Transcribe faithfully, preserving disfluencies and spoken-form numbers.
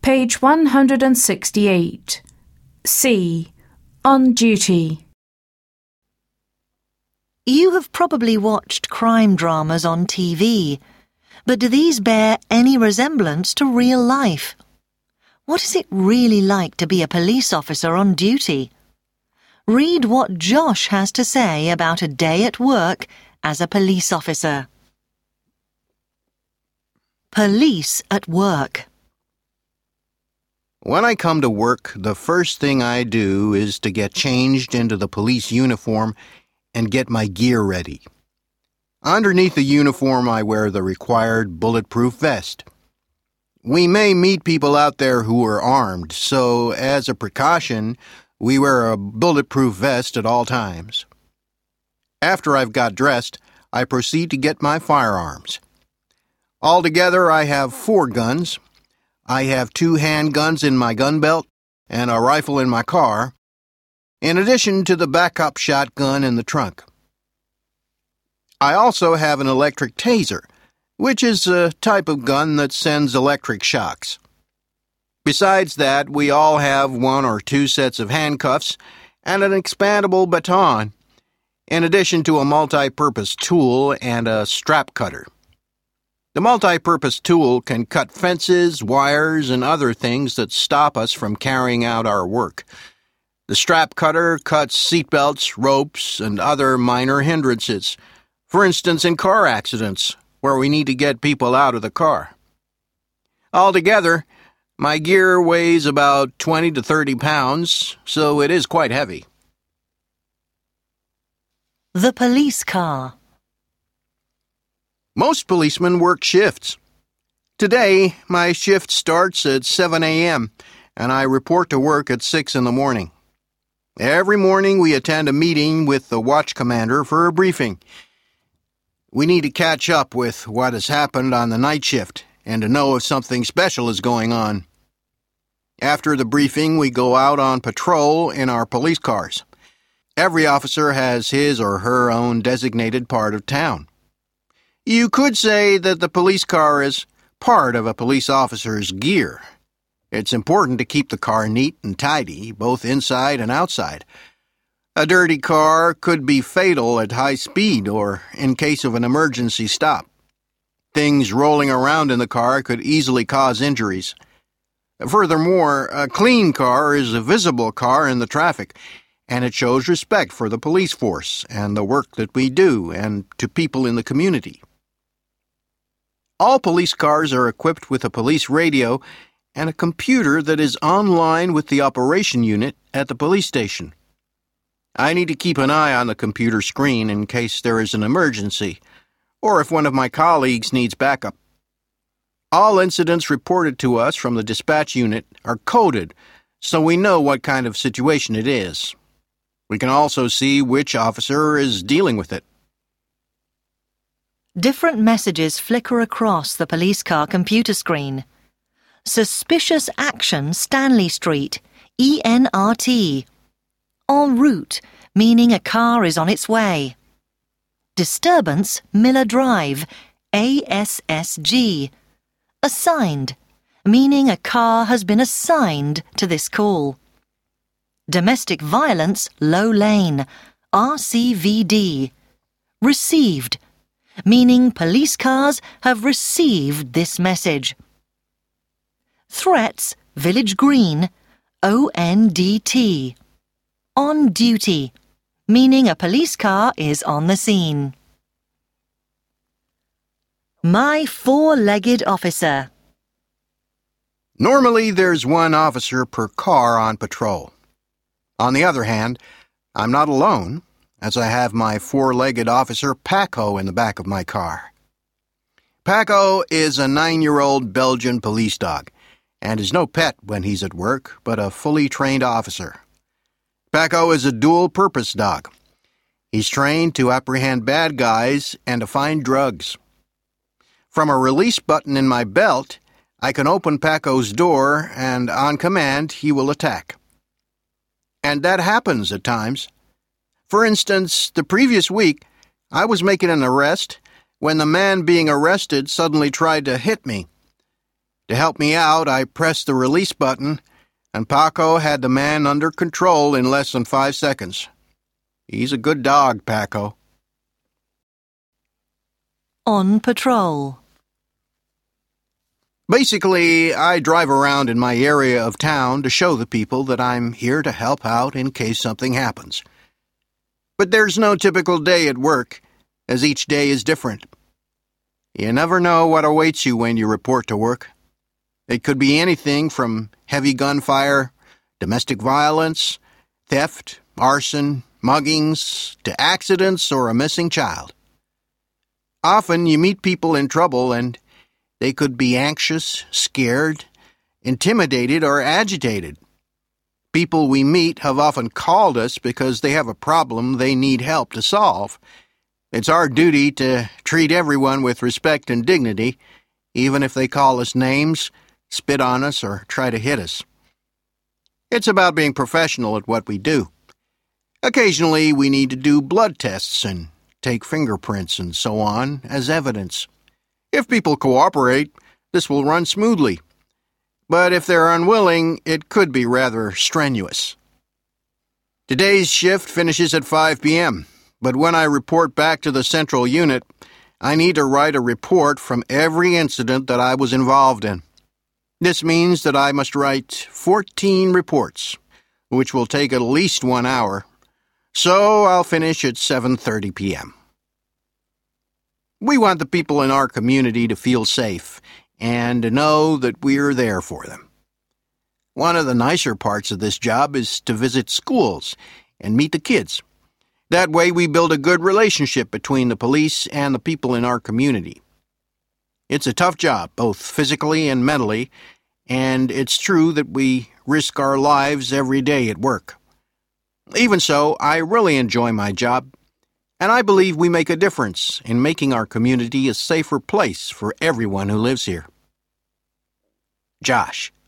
Page one hundred sixty-eight. C. On duty. You have probably watched crime dramas on T V, but do these bear any resemblance to real life? What is it really like to be a police officer on duty? Read what Josh has to say about a day at work as a police officer. Police at work. When I come to work, the first thing I do is to get changed into the police uniform and get my gear ready. Underneath the uniform, I wear the required bulletproof vest. We may meet people out there who are armed, so as a precaution, we wear a bulletproof vest at all times. After I've got dressed, I proceed to get my firearms. Altogether, I have four guns. I have two handguns in my gun belt and a rifle in my car, in addition to the backup shotgun in the trunk. I also have an electric taser, which is a type of gun that sends electric shocks. Besides that, we all have one or two sets of handcuffs and an expandable baton, in addition to a multi-purpose tool and a strap cutter. The multi-purpose tool can cut fences, wires, and other things that stop us from carrying out our work. The strap cutter cuts seatbelts, ropes, and other minor hindrances, for instance in car accidents, where we need to get people out of the car. Altogether, my gear weighs about twenty to thirty pounds, so it is quite heavy. The police car. Most policemen work shifts. Today, my shift starts at seven a.m., and I report to work at six in the morning. Every morning, we attend a meeting with the watch commander for a briefing. We need to catch up with what has happened on the night shift and to know if something special is going on. After the briefing, we go out on patrol in our police cars. Every officer has his or her own designated part of town. You could say that the police car is part of a police officer's gear. It's important to keep the car neat and tidy, both inside and outside. A dirty car could be fatal at high speed or in case of an emergency stop. Things rolling around in the car could easily cause injuries. Furthermore, a clean car is a visible car in the traffic, and it shows respect for the police force and the work that we do and to people in the community. All police cars are equipped with a police radio and a computer that is online with the operation unit at the police station. I need to keep an eye on the computer screen in case there is an emergency, or if one of my colleagues needs backup. All incidents reported to us from the dispatch unit are coded, so we know what kind of situation it is. We can also see which officer is dealing with it. Different messages flicker across the police car computer screen. Suspicious action, Stanley Street, E N R T. En route, meaning a car is on its way. Disturbance, Miller Drive, A S S G. Assigned, meaning a car has been assigned to this call. Domestic violence, Low Lane, R C V D. Received, meaning police cars have received this message. Threats, Village Green, O N D T. On duty, meaning a police car is on the scene. My four-legged officer. Normally, there's one officer per car on patrol. On the other hand, I'm not alone, as I have my four-legged officer Paco in the back of my car. Paco is a nine-year-old Belgian police dog, and is no pet when he's at work, but a fully trained officer. Paco is a dual-purpose dog. He's trained to apprehend bad guys and to find drugs. From a release button in my belt, I can open Paco's door, and on command, he will attack. And that happens at times. For instance, the previous week, I was making an arrest when the man being arrested suddenly tried to hit me. To help me out, I pressed the release button, and Paco had the man under control in less than five seconds. He's a good dog, Paco. On patrol. Basically, I drive around in my area of town to show the people that I'm here to help out in case something happens. But there's no typical day at work, as each day is different. You never know what awaits you when you report to work. It could be anything from heavy gunfire, domestic violence, theft, arson, muggings, to accidents or a missing child. Often you meet people in trouble and they could be anxious, scared, intimidated, or agitated. People we meet have often called us because they have a problem they need help to solve. It's our duty to treat everyone with respect and dignity, even if they call us names, spit on us, or try to hit us. It's about being professional at what we do. Occasionally, we need to do blood tests and take fingerprints and so on as evidence. If people cooperate, this will run smoothly. But if they're unwilling, it could be rather strenuous. Today's shift finishes at five p.m., but when I report back to the central unit, I need to write a report from every incident that I was involved in. This means that I must write fourteen reports, which will take at least one hour, so I'll finish at seven thirty p.m. We want the people in our community to feel safe and to know that we're there for them. One of the nicer parts of this job is to visit schools and meet the kids. That way we build a good relationship between the police and the people in our community. It's a tough job, both physically and mentally, and it's true that we risk our lives every day at work. Even so, I really enjoy my job, and I believe we make a difference in making our community a safer place for everyone who lives here. Josh.